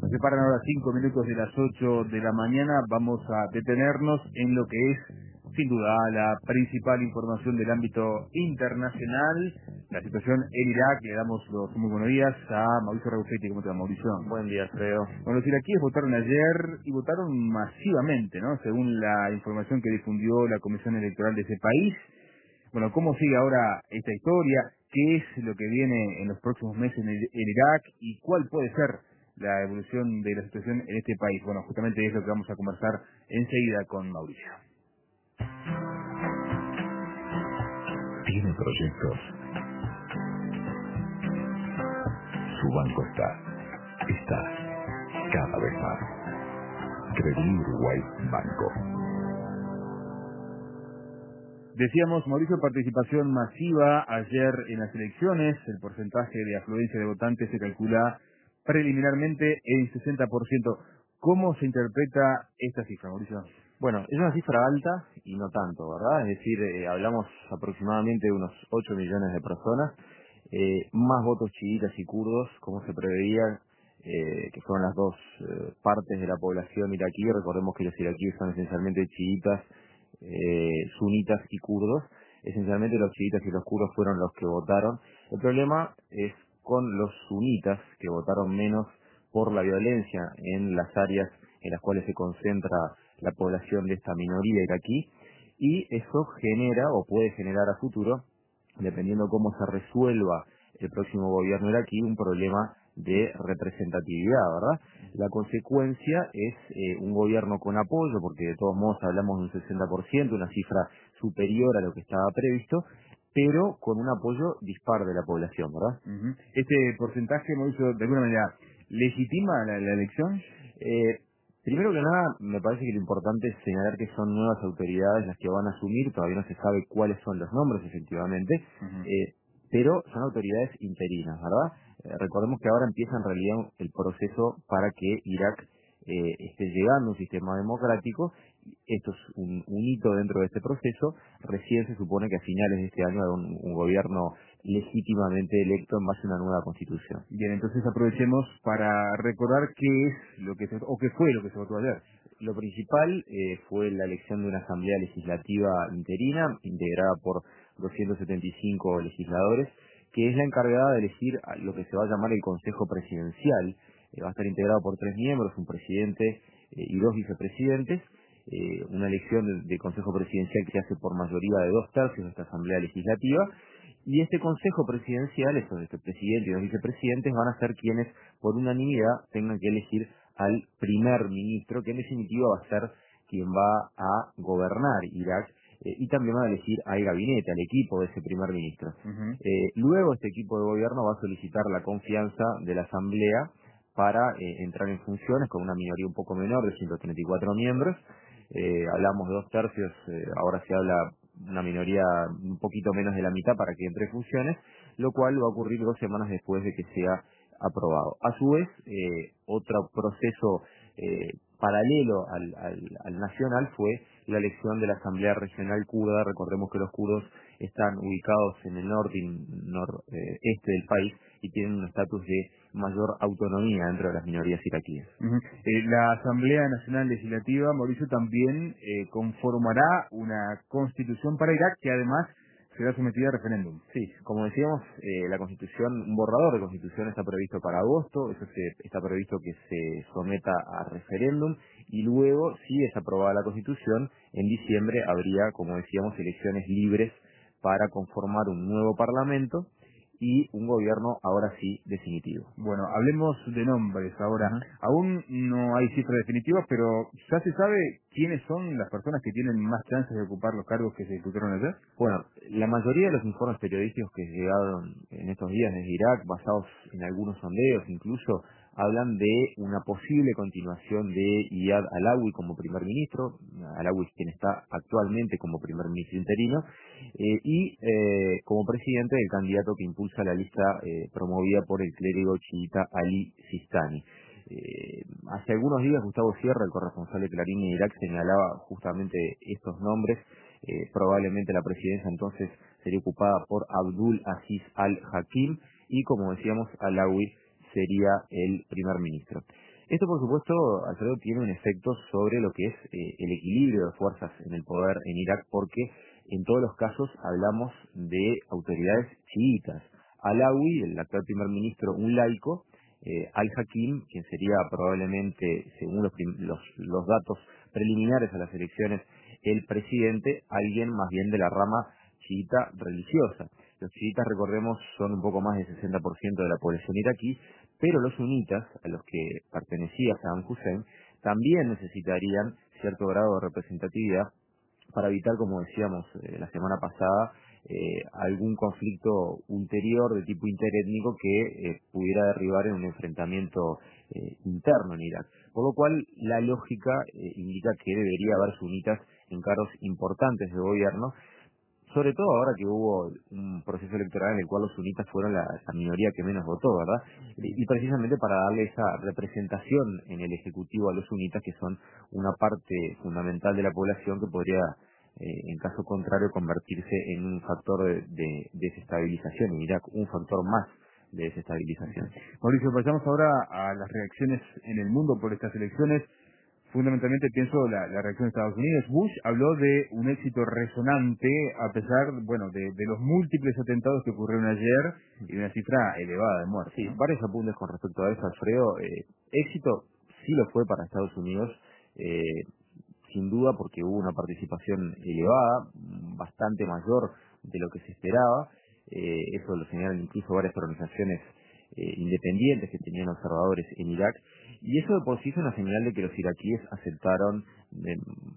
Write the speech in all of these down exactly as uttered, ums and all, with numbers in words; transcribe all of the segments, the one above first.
Nos separan ahora cinco minutos de las ocho de la mañana. Vamos a detenernos en lo que es, sin duda, la principal información del ámbito internacional, la situación en Irak. Le damos los muy buenos días a Mauricio Rabuchetti. ¿Cómo te va, Mauricio? Buen día, Alfredo. Bueno, los iraquíes votaron ayer y votaron masivamente, ¿no? Según la información que difundió la Comisión Electoral de ese país. Bueno, ¿cómo sigue ahora esta historia? ¿Qué es lo que viene en los próximos meses en, en Irak? ¿Y cuál puede ser la evolución de la situación en este país? Bueno, justamente es lo que vamos a conversar enseguida con Mauricio. Tiene proyectos. Su banco está. Está cada vez más. Credit Uruguay Banco. Decíamos, Mauricio, participación masiva ayer en las elecciones. El porcentaje de afluencia de votantes se calcula preliminarmente en sesenta por ciento. ¿Cómo se interpreta esta cifra, Mauricio? Bueno, es una cifra alta y no tanto, ¿verdad? Es decir, eh, hablamos aproximadamente de unos ocho millones de personas, eh, más votos chiitas y kurdos, como se preveía, eh, que fueron las dos eh, partes de la población iraquí. Recordemos que los iraquíes son esencialmente chiitas, eh, sunitas y kurdos. Esencialmente los chiitas y los kurdos fueron los que votaron. El problema es con los sunitas, que votaron menos por la violencia en las áreas en las cuales se concentra la población de esta minoría iraquí, y eso genera o puede generar a futuro, dependiendo cómo se resuelva el próximo gobierno iraquí, un problema de representatividad, ¿verdad? La consecuencia es eh, un gobierno con apoyo, porque de todos modos hablamos de un sesenta por ciento, una cifra superior a lo que estaba previsto, pero con un apoyo dispar de la población, ¿verdad? Uh-huh. ¿Este porcentaje, Mauricio, de alguna manera legitima la, la elección? Eh, Primero que nada, me parece que lo importante es señalar que son nuevas autoridades las que van a asumir. Todavía no se sabe cuáles son los nombres, efectivamente, Uh-huh. eh, pero son autoridades interinas, ¿verdad? Eh, recordemos que ahora empieza en realidad el proceso para que Irak eh, esté llegando a un sistema democrático. Esto es un, un hito dentro de este proceso. Recién se supone que a finales de este año habrá un, un gobierno legítimamente electo en base a una nueva constitución. Bien, entonces aprovechemos para recordar qué es lo que se, o qué fue lo que se votó ayer. Lo principal eh, fue la elección de una asamblea legislativa interina, integrada por doscientos setenta y cinco legisladores, que es la encargada de elegir a lo que se va a llamar el Consejo Presidencial. Eh, va a estar integrado por tres miembros, un presidente eh, y dos vicepresidentes. Eh, una elección de, de Consejo Presidencial que se hace por mayoría de dos tercios de esta asamblea legislativa. Y este Consejo Presidencial, estos este presidente y los vicepresidentes, van a ser quienes, por unanimidad, tengan que elegir al primer ministro, que en definitiva va a ser quien va a gobernar Irak, eh, y también va a elegir al gabinete, al equipo de ese primer ministro. Uh-huh. Eh, luego este equipo de gobierno va a solicitar la confianza de la Asamblea para eh, entrar en funciones con una minoría un poco menor de ciento treinta y cuatro miembros. Eh, hablamos de dos tercios, eh, ahora se habla una minoría un poquito menos de la mitad para que entre en funciones, lo cual va a ocurrir dos semanas después de que sea aprobado. A su vez, eh, otro proceso eh, paralelo al, al, al nacional fue la elección de la Asamblea Regional Kurda. Recordemos que los kurdos están ubicados en el norte y noreste del país y tienen un estatus de mayor autonomía dentro de las minorías iraquíes. Uh-huh. Eh, la Asamblea Nacional Legislativa, Mauricio, también eh, conformará una constitución para Irak que además será sometida a referéndum. Sí, como decíamos, eh, la constitución, un borrador de constitución está previsto para agosto, eso se, está previsto que se someta a referéndum, y luego, si es aprobada la constitución, en diciembre habría, como decíamos, elecciones libres para conformar un nuevo parlamento y un gobierno ahora sí definitivo. Bueno, hablemos de nombres ahora. Uh-huh. Aún no hay cifras definitivas, pero ¿ya se sabe quiénes son las personas que tienen más chances de ocupar los cargos que se disputaron ayer? Bueno, la mayoría de los informes periodísticos que llegaron en estos días desde Irak, basados en algunos sondeos incluso, hablan de una posible continuación de Iyad Alawi como primer ministro. Alawi es quien está actualmente como primer ministro interino, eh, y eh, como presidente del candidato que impulsa la lista eh, promovida por el clérigo chiita Ali Sistani. Eh, hace algunos días Gustavo Sierra, el corresponsal de Clarín en Irak, señalaba justamente estos nombres. Eh, probablemente la presidencia entonces sería ocupada por Abdul Aziz al-Hakim, y como decíamos, Alawi sería el primer ministro. Esto, por supuesto, Alfredo, tiene un efecto sobre lo que es eh, el equilibrio de fuerzas en el poder en Irak, porque en todos los casos hablamos de autoridades chiitas. Alawi, el actual primer ministro, un laico, eh, Al-Hakim, quien sería probablemente, según los, los, los datos preliminares a las elecciones, el presidente, alguien más bien de la rama chiita religiosa. Los chiitas, recordemos, son un poco más del sesenta por ciento de la población iraquí, pero los sunitas, a los que pertenecía Saddam Hussein, también necesitarían cierto grado de representatividad para evitar, como decíamos eh, la semana pasada, eh, algún conflicto ulterior de tipo interétnico que eh, pudiera derribar en un enfrentamiento eh, interno en Irak. Por lo cual, la lógica eh, indica que debería haber sunitas en cargos importantes de gobierno, sobre todo ahora que hubo un proceso electoral en el cual los sunitas fueron la, la minoría que menos votó, ¿verdad? Y, y precisamente para darle esa representación en el Ejecutivo a los sunitas, que son una parte fundamental de la población que podría, eh, en caso contrario, convertirse en un factor de, de desestabilización en Irak, un factor más de desestabilización. Mauricio, pasamos ahora a las reacciones en el mundo por estas elecciones. Fundamentalmente pienso la, la reacción de Estados Unidos. Bush habló de un éxito resonante a pesar, bueno, de, de los múltiples atentados que ocurrieron ayer y de una cifra elevada de muertes. Sí, ¿no? varios apuntes con respecto a eso, Alfredo. Eh, éxito sí lo fue para Estados Unidos, eh, sin duda, porque hubo una participación elevada, bastante mayor de lo que se esperaba. Eh, eso lo señalan incluso varias organizaciones eh, independientes que tenían observadores en Irak. Y eso de por sí es una señal de que los iraquíes aceptaron de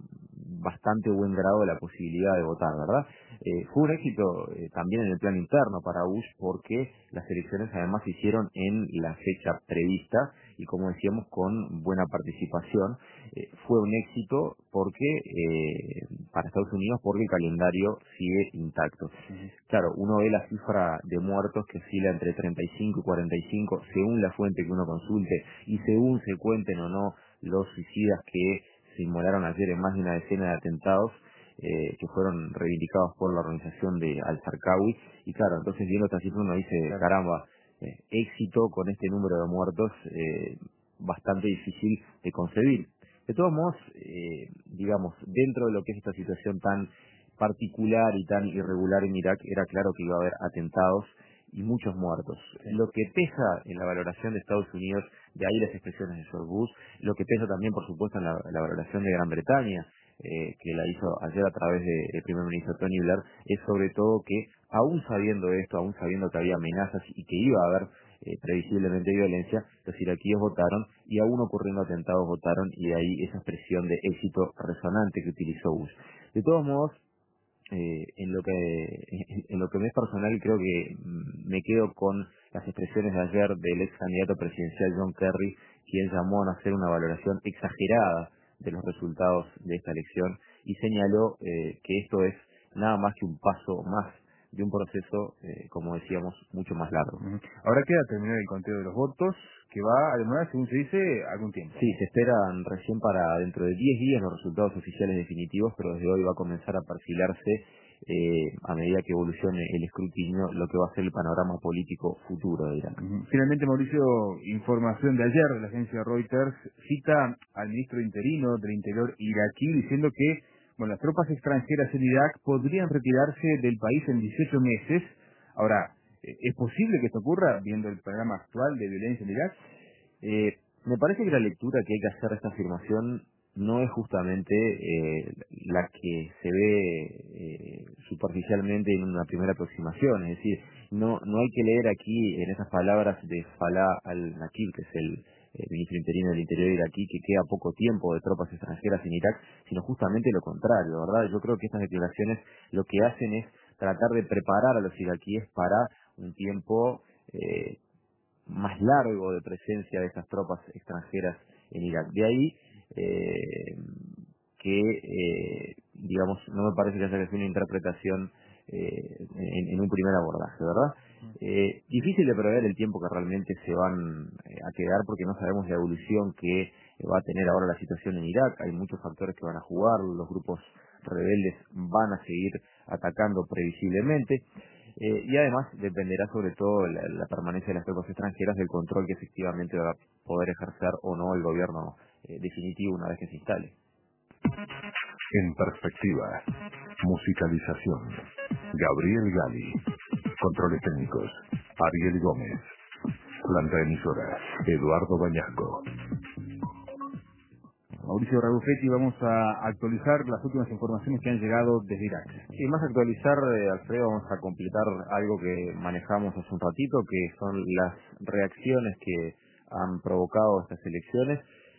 bastante buen grado la posibilidad de votar, ¿verdad? Eh, fue un éxito eh, también en el plano interno para Bush, porque las elecciones además se hicieron en la fecha prevista y, como decíamos, con buena participación. Eh, fue un éxito porque eh, para Estados Unidos, porque el calendario sigue intacto. Uh-huh. Claro, uno ve la cifra de muertos que oscila entre treinta y cinco y cuarenta y cinco, según la fuente que uno consulte y según se cuenten o no los suicidas que se inmolaron ayer en más de una decena de atentados eh, que fueron reivindicados por la organización de Al-Zarqawi. Y claro, entonces viendo esta cifra uno dice, claro, caramba, eh, éxito con este número de muertos, eh, bastante difícil de concebir. De todos modos, eh, digamos, dentro de lo que es esta situación tan particular y tan irregular en Irak, era claro que iba a haber atentados y muchos muertos. Lo que pesa en la valoración de Estados Unidos, de ahí las expresiones de George Bush, lo que pesa también, por supuesto, en la, la valoración de Gran Bretaña, eh, que la hizo ayer a través del primer ministro Tony Blair, es sobre todo que, aún sabiendo esto, aún sabiendo que había amenazas y que iba a haber eh, previsiblemente violencia, los iraquíes votaron y aún ocurriendo atentados votaron, y de ahí esa expresión de éxito resonante que utilizó Bush. De todos modos, Eh, en lo que en, en lo que me es personal, creo que mm, me quedo con las expresiones de ayer del ex candidato presidencial John Kerry, quien llamó a no hacer una valoración exagerada de los resultados de esta elección y señaló eh, que esto es nada más que un paso más de un proceso, eh, como decíamos, mucho más largo. Uh-huh. Ahora queda terminar el conteo de los votos, que va a demorar, según se dice, algún tiempo. Sí, se esperan recién para dentro de diez días los resultados oficiales definitivos, pero desde hoy va a comenzar a perfilarse, eh, a medida que evolucione el escrutinio, lo que va a ser el panorama político futuro de Irak. Uh-huh. Finalmente, Mauricio, información de ayer de la agencia Reuters cita al ministro interino del Interior iraquí diciendo que, bueno, las tropas extranjeras en Irak podrían retirarse del país en dieciocho meses. Ahora, ¿es posible que esto ocurra viendo el panorama actual de violencia en Irak? Eh, me parece que la lectura que hay que hacer de esta afirmación no es justamente eh, la que se ve eh, superficialmente en una primera aproximación. Es decir, no no hay que leer aquí en esas palabras de Falah al-Nakib, que es el eh, ministro interino del Interior iraquí, que queda poco tiempo de tropas extranjeras en Irak, sino justamente lo contrario, ¿verdad? Yo creo que estas declaraciones lo que hacen es tratar de preparar a los iraquíes para un tiempo eh, más largo de presencia de estas tropas extranjeras en Irak. De ahí eh, que, eh, digamos, no me parece que haya que hacer una interpretación eh, en, en un primer abordaje, ¿verdad? Eh, difícil de prever el tiempo que realmente se van eh, a quedar, porque no sabemos la evolución que va a tener ahora la situación en Irak. Hay muchos factores que van a jugar, los grupos rebeldes van a seguir atacando previsiblemente. Eh, y además dependerá sobre todo la, la permanencia de las tropas extranjeras del control que efectivamente va a poder ejercer o no el gobierno eh, definitivo una vez que se instale. En perspectiva, musicalización, Gabriel Gali, controles técnicos, Ariel Gómez, planta emisora, Eduardo Bañasco. Mauricio Rabuffetti, vamos a actualizar las últimas informaciones que han llegado desde Irak. Y más actualizar, eh, Alfredo, vamos a completar algo que manejamos hace un ratito, que son las reacciones que han provocado estas elecciones,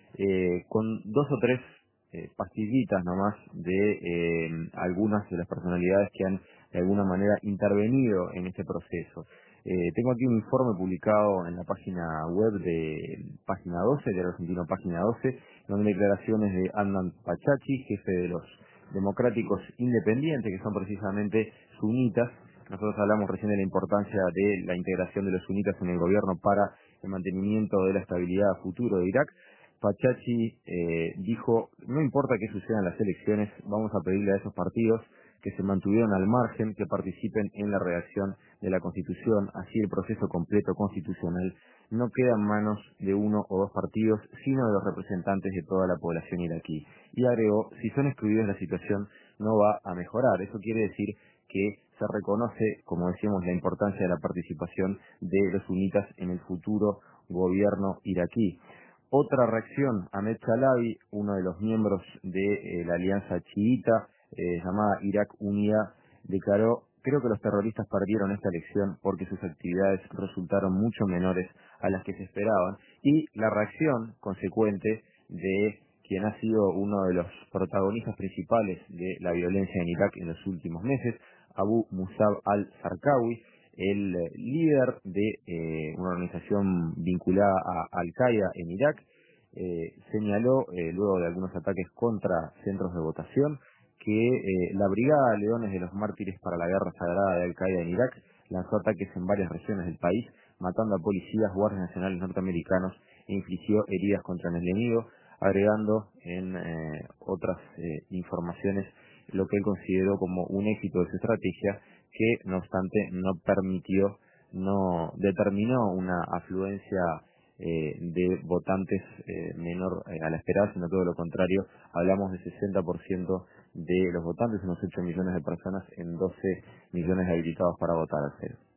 eh, con dos o tres eh, pastillitas nomás de eh, algunas de las personalidades que han de alguna manera intervenido en este proceso. Eh, tengo aquí un informe publicado en la página web de Página doce, de Argentino Página doce, donde hay declaraciones de Adnan Pachachi, jefe de los democráticos independientes, que son precisamente sunitas. Nosotros hablamos recién de la importancia de la integración de los sunitas en el gobierno para el mantenimiento de la estabilidad a futuro de Irak. Pachachi eh, dijo, no importa qué suceda en las elecciones, vamos a pedirle a esos partidos que se mantuvieron al margen, que participen en la redacción de la Constitución, así el proceso completo constitucional no queda en manos de uno o dos partidos, sino de los representantes de toda la población iraquí. Y agregó, si son excluidos la situación no va a mejorar. Eso quiere decir que se reconoce, como decíamos, la importancia de la participación de los sunitas en el futuro gobierno iraquí. Otra reacción, Ahmed Chalabi, uno de los miembros de eh, la alianza chiita, eh, llamada Irak Unida, declaró, creo que los terroristas perdieron esta elección porque sus actividades resultaron mucho menores a las que se esperaban, y la reacción consecuente de quien ha sido uno de los protagonistas principales de la violencia en Irak en los últimos meses, Abu Musab al-Zarqawi, el líder de eh, una organización vinculada a Al-Qaeda en Irak, eh, señaló, eh, luego de algunos ataques contra centros de votación, que eh, la Brigada Leones de los Mártires para la Guerra Sagrada de Al-Qaeda en Irak lanzó ataques en varias regiones del país, matando a policías, guardias nacionales norteamericanos e infligió heridas contra el enemigo, agregando en eh, otras eh, informaciones lo que él consideró como un éxito de su estrategia, que no obstante no permitió, no determinó una afluencia eh, de votantes eh, menor eh, a la esperada, sino todo lo contrario. Hablamos de sesenta por ciento de los votantes, unos ocho millones de personas en doce millones habilitados para votar, Alfredo.